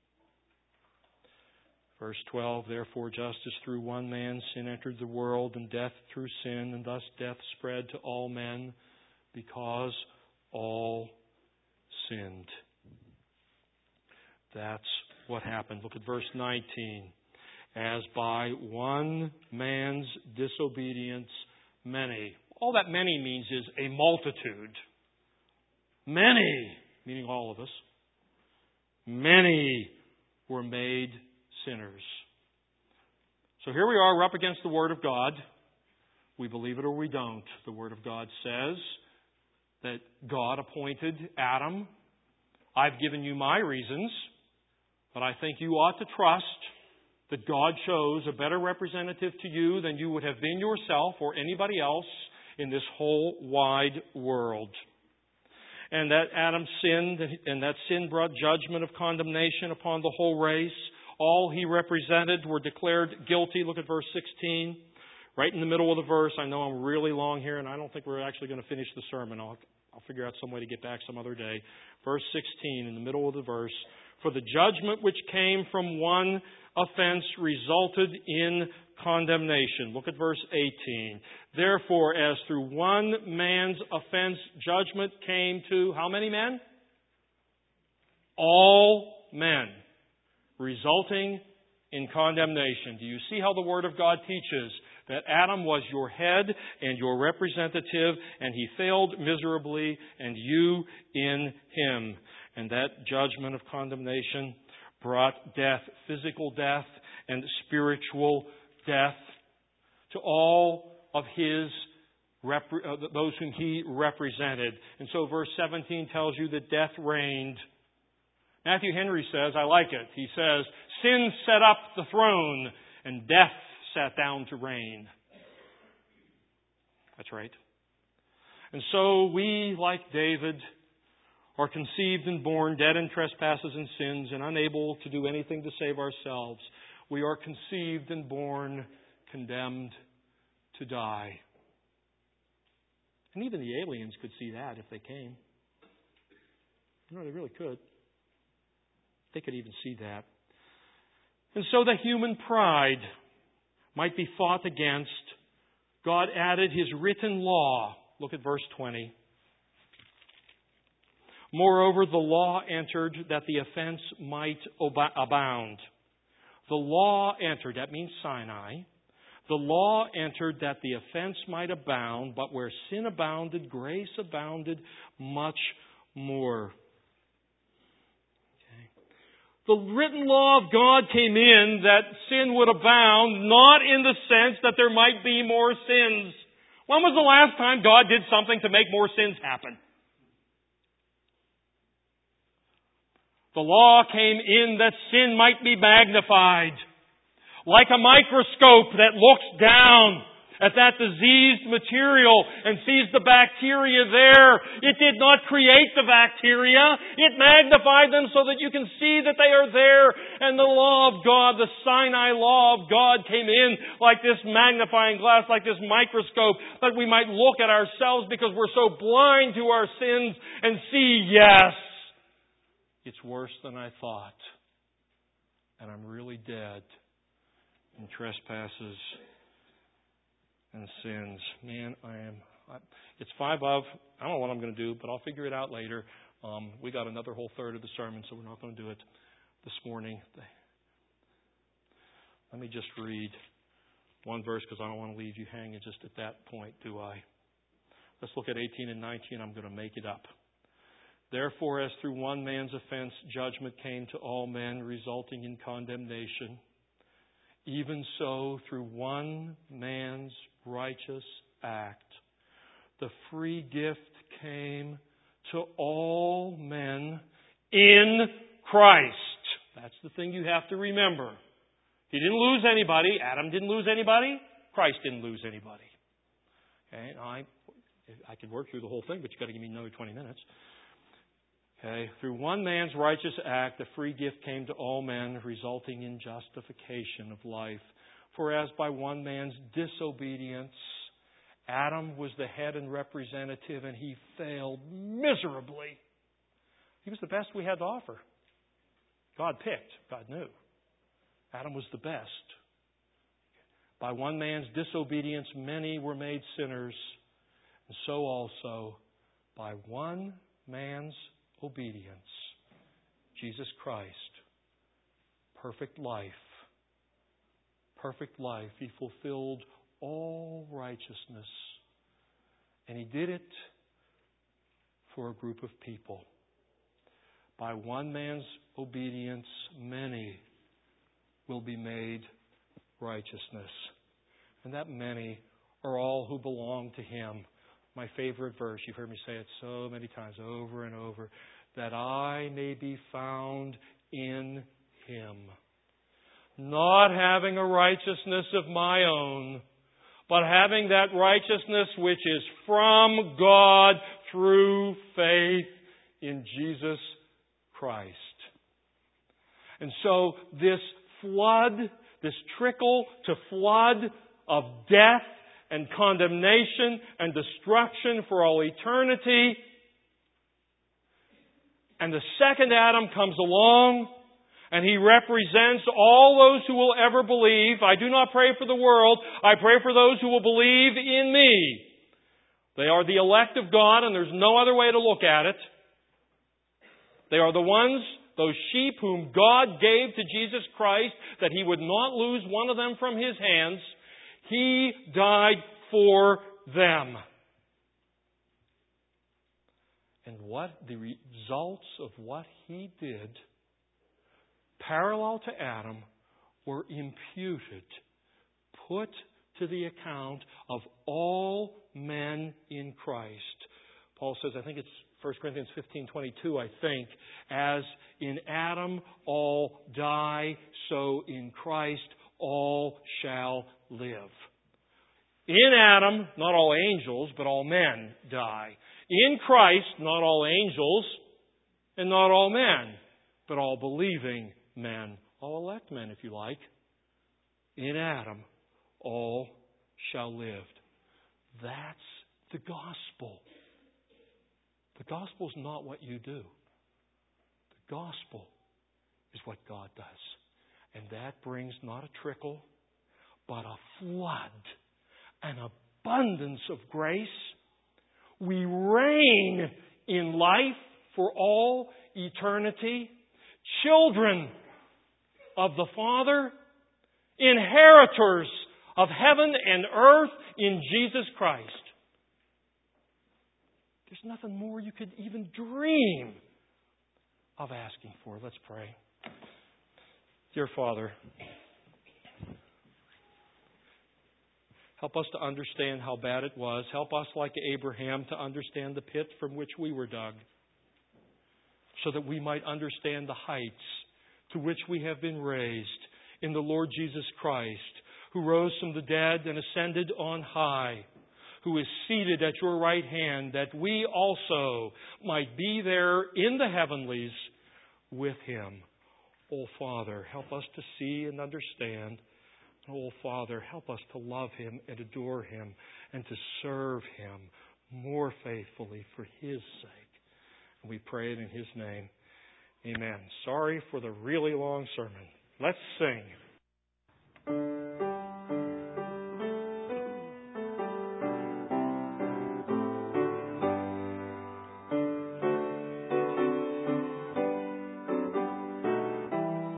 Verse 12, therefore just as through one man sin entered the world, and death through sin, and thus death spread to all men, because all sinned. That's what happened. Look at verse 19. As by one man's disobedience, many. All that many means is a multitude. Many, meaning all of us, many were made sinners. So here we are, we're up against the Word of God. We believe it or we don't. The Word of God says that God appointed Adam. I've given you my reasons, but I think you ought to trust that God chose a better representative to you than you would have been yourself or anybody else. in this whole wide world. And that Adam sinned, and that sin brought judgment of condemnation upon the whole race. All he represented were declared guilty. Look at verse 16. Right in the middle of the verse. I know I'm really long here, and I don't think we're actually going to finish the sermon. I'll figure out some way to get back some other day. Verse 16, in the middle of the verse. For the judgment which came from one offense resulted in condemnation. Look at verse 18. Therefore, as through one man's offense, judgment came to how many men? All men, resulting in condemnation. Do you see how the Word of God teaches that Adam was your head and your representative, and he failed miserably, and you in him? And that judgment of condemnation brought death, physical death and spiritual death, to all of those whom he represented. And so verse 17 tells you that death reigned. Matthew Henry says, I like it. He says, sin set up the throne and death sat down to reign. That's right. And so we, like David, are conceived and born dead in trespasses and sins and unable to do anything to save ourselves. We are conceived and born condemned to die. And even the aliens could see that if they came. No, they really could. They could even see that. And so that human pride might be fought against, God added His written law. Look at verse 20. Moreover, the law entered that the offense might abound. The law entered, that means Sinai. The law entered that the offense might abound, but where sin abounded, grace abounded much more. The written law of God came in that sin would abound, not in the sense that there might be more sins. When was the last time God did something to make more sins happen? The law came in that sin might be magnified. Like a microscope that looks down at that diseased material and sees the bacteria there. It did not create the bacteria. It magnified them so that you can see that they are there. And the law of God, the Sinai law of God, came in like this magnifying glass, like this microscope, that we might look at ourselves because we're so blind to our sins and see, yes, it's worse than I thought. And I'm really dead in trespasses and sins. Man, it's 5 of, I don't know what I'm going to do, but I'll figure it out later. We got another whole third of the sermon, so we're not going to do it this morning. Let me just read one verse because I don't want to leave you hanging just at that point, do I? Let's look at 18 and 19. I'm going to make it up. Therefore, as through one man's offense judgment came to all men, resulting in condemnation, even so through one man's righteous act, the free gift came to all men in Christ. That's the thing you have to remember. He didn't lose anybody. Adam didn't lose anybody. Christ didn't lose anybody. Okay, I could work through the whole thing, but you've got to give me another 20 minutes. Okay, through one man's righteous act, the free gift came to all men, resulting in justification of life. For as by one man's disobedience, Adam was the head and representative, and he failed miserably. He was the best we had to offer. God picked. God knew. Adam was the best. By one man's disobedience, many were made sinners. And so also, by one man's obedience, Jesus Christ, perfect life. Perfect life. He fulfilled all righteousness. And He did it for a group of people. By one man's obedience, many will be made righteousness. And that many are all who belong to Him. My favorite verse, you've heard me say it so many times, over and over, that I may be found in Him, not having a righteousness of my own, but having that righteousness which is from God through faith in Jesus Christ. And so this flood, this trickle to flood of death and condemnation and destruction for all eternity. And the second Adam comes along, and he represents all those who will ever believe. I do not pray for the world. I pray for those who will believe in me. They are the elect of God, and there's no other way to look at it. They are the ones, those sheep whom God gave to Jesus Christ, that He would not lose one of them from His hands. He died for them. And what the results of what He did, parallel to Adam, were imputed, put to the account of all men in Christ. Paul says, I think it's 1 Corinthians 15:22, I think, as in Adam all die, so in Christ all shall live. In Adam, not all angels, but all men die. In Christ, not all angels, and not all men, but all believing men, all elect men, if you like. In Adam, all shall live. That's the gospel. The gospel is not what you do. The gospel is what God does. And that brings not a trickle, but a flood, an abundance of grace. We reign in life for all eternity. Children of the Father, inheritors of heaven and earth in Jesus Christ. There's nothing more you could even dream of asking for. Let's pray. Dear Father, help us to understand how bad it was. Help us, like Abraham, to understand the pit from which we were dug, so that we might understand the heights to which we have been raised in the Lord Jesus Christ, who rose from the dead and ascended on high, who is seated at your right hand, that we also might be there in the heavenlies with Him. Oh, Father, help us to see and understand. Oh, Father, help us to love Him and adore Him and to serve Him more faithfully for His sake. And we pray it in His name. Amen. Sorry for the really long sermon. Let's sing.